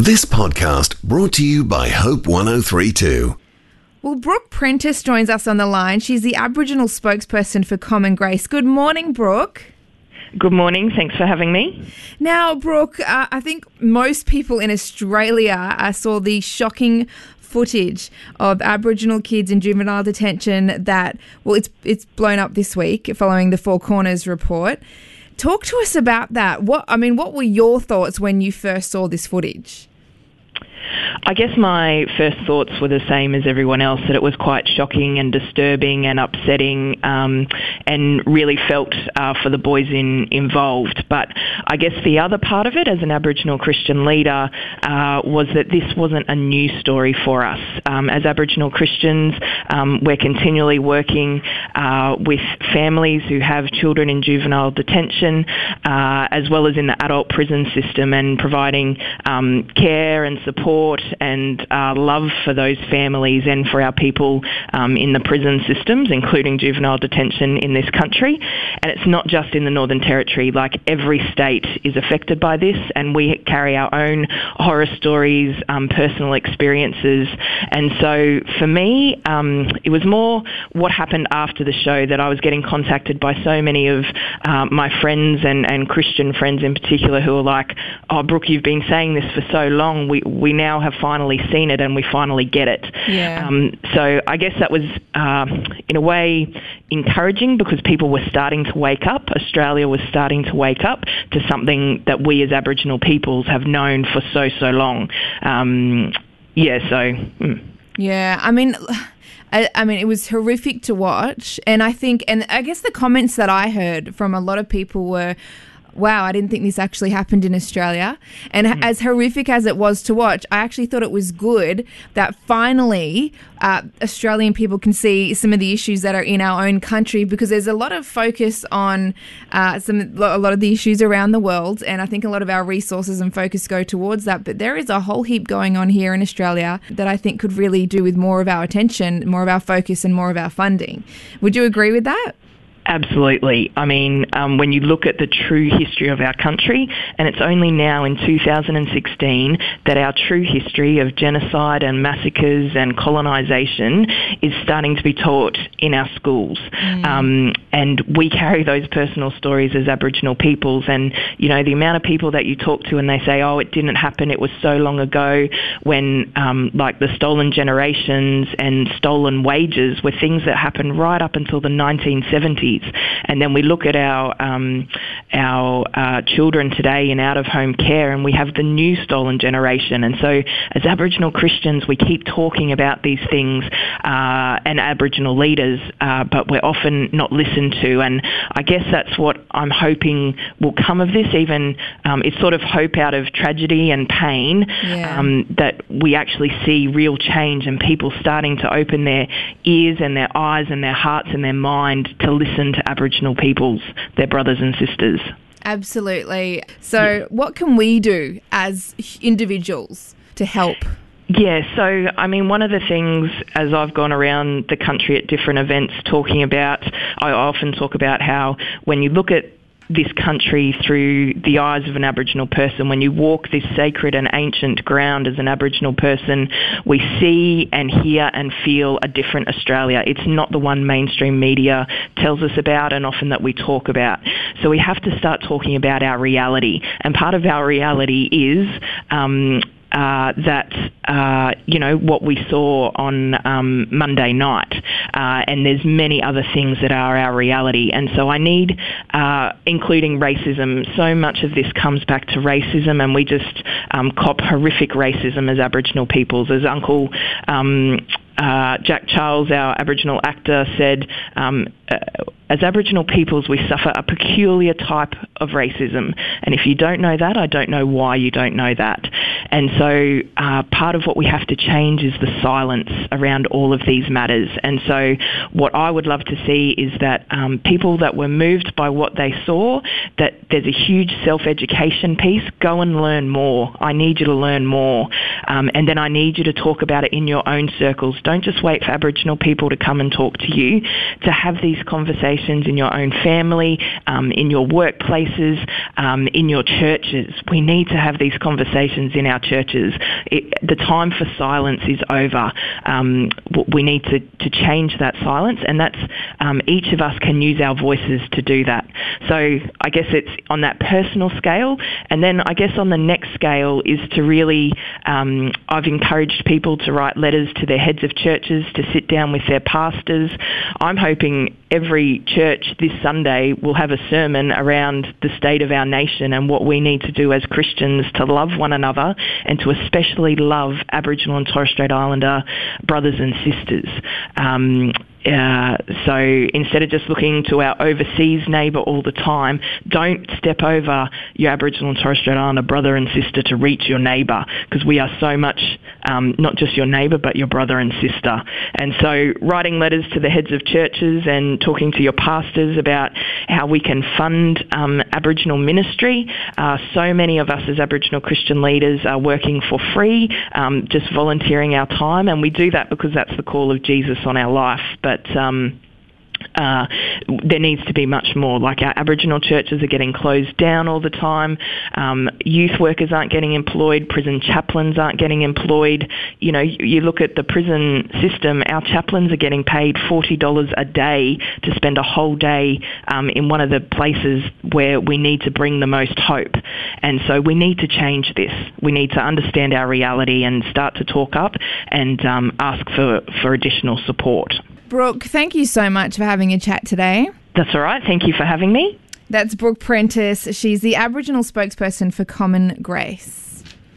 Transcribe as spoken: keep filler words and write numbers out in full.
This podcast brought to you by Hope one oh three point two. Well, Brooke Prentice joins us on the line. She's the Aboriginal spokesperson for Common Grace. Good morning, Brooke. Good morning. Thanks for having me. Now, Brooke, uh, I think most people in Australia uh, saw the shocking footage of Aboriginal kids in juvenile detention that, well, it's it's blown up this week following the Four Corners report. Talk to us about that. What I mean, what were your thoughts when you first saw this footage? I guess my first thoughts were the same as everyone else, that it was quite shocking and disturbing and upsetting, um, and really felt uh, for the boys in, involved. But I guess the other part of it, as an Aboriginal Christian leader, uh, was that this wasn't a new story for us. Um, as Aboriginal Christians, um, we're continually working uh, with families who have children in juvenile detention, uh, as well as in the adult prison system, and providing um, care and support and uh, love for those families and for our people um, in the prison systems, including juvenile detention in this country. And it's not just in the Northern Territory. Like, every state is affected by this, and we carry our own horror stories, um, personal experiences. And so for me, um, it was more what happened after the show, that I was getting contacted by so many of uh, my friends and, and Christian friends in particular, who are like, "Oh, Brooke, you've been saying this for so long. We we now now have finally seen it, and we finally get it." Yeah. Um, so I guess that was, uh, in a way, encouraging, because people were starting to wake up. Australia was starting to wake up to something that we as Aboriginal peoples have known for so, so long. Um, yeah, so... Mm. Yeah, I mean... I, I mean, it was horrific to watch. And I think... And I guess the comments that I heard from a lot of people were... Wow, I didn't think this actually happened in Australia. And mm. as horrific as it was to watch, I actually thought it was good that finally uh, Australian people can see some of the issues that are in our own country, because there's a lot of focus on uh, some a lot of the issues around the world, and I think a lot of our resources and focus go towards that. But there is a whole heap going on here in Australia that I think could really do with more of our attention, more of our focus, and more of our funding. Would you agree with that? Absolutely. I mean, um, when you look at the true history of our country, and it's only now in two thousand sixteen that our true history of genocide and massacres and colonisation is starting to be taught in our schools. Mm. Um, and we carry those personal stories as Aboriginal peoples, and, you know, the amount of people that you talk to and they say, "Oh, it didn't happen, it was so long ago," when, um, like, the stolen generations and stolen wages were things that happened right up until the nineteen seventies. And then we look at our um, our uh, children today in out-of-home care, and we have the new stolen generation. And so as Aboriginal Christians, we keep talking about these things uh, and Aboriginal leaders, uh, but we're often not listened to. And I guess that's what I'm hoping will come of this. Even um, it's sort of hope out of tragedy and pain, yeah. um, that we actually see real change and people starting to open their ears and their eyes and their hearts and their mind to listen to Aboriginal peoples, their brothers and sisters. Absolutely. So yeah. what can we do as individuals to help? Yeah, so, I mean, one of the things, as I've gone around the country at different events talking about, I often talk about how when you look at this country through the eyes of an Aboriginal person, when you walk this sacred and ancient ground as an Aboriginal person, we see and hear and feel a different Australia. It's not the one mainstream media tells us about and often that we talk about. So we have to start talking about our reality. And part of our reality is um, Uh, that, uh, you know, what we saw on um, Monday night. Uh, and there's many other things that are our reality. And so I need, uh, including racism, so much of this comes back to racism, and we just um, cop horrific racism as Aboriginal peoples. As Uncle um, uh, Jack Charles, our Aboriginal actor, said, um, uh, as Aboriginal peoples, we suffer a peculiar type of racism. And if you don't know that, I don't know why you don't know that. And so uh, part of what we have to change is the silence around all of these matters. And so what I would love to see is that um, people that were moved by what they saw, that there's a huge self-education piece. Go and learn more. I need you to learn more. Um, and then I need you to talk about it in your own circles. Don't just wait for Aboriginal people to come and talk to you. To have these conversations in your own family, um, in your workplaces, um, in your churches. We need to have these conversations in our churches. It, the time for silence is over. Um, we need to, to change that silence, and that's um, each of us can use our voices to do that. So I guess it's on that personal scale, and then I guess on the next scale is to really, um, I've encouraged people to write letters to their heads of churches, to sit down with their pastors. I'm hoping every church this Sunday will have a sermon around the state of our nation and what we need to do as Christians to love one another and to especially love Aboriginal and Torres Strait Islander brothers and sisters. Um, Uh, so instead of just looking to our overseas neighbour all the time, don't step over your Aboriginal and Torres Strait Islander brother and sister to reach your neighbour, because we are so much um, not just your neighbour but your brother and sister. And so writing letters to the heads of churches and talking to your pastors about how we can fund um, Aboriginal ministry. Uh, so many of us as Aboriginal Christian leaders are working for free, um, just volunteering our time, and we do that because that's the call of Jesus on our life. But But um, uh, there needs to be much more. Like, our Aboriginal churches are getting closed down all the time. Um, youth workers aren't getting employed. Prison chaplains aren't getting employed. You know, you, you look at the prison system, our chaplains are getting paid forty dollars a day to spend a whole day um, in one of the places where we need to bring the most hope. And so we need to change this. We need to understand our reality and start to talk up and um, ask for, for additional support. Brooke, thank you so much for having a chat today. That's all right. Thank you for having me. That's Brooke Prentice. She's the Aboriginal spokesperson for Common Grace.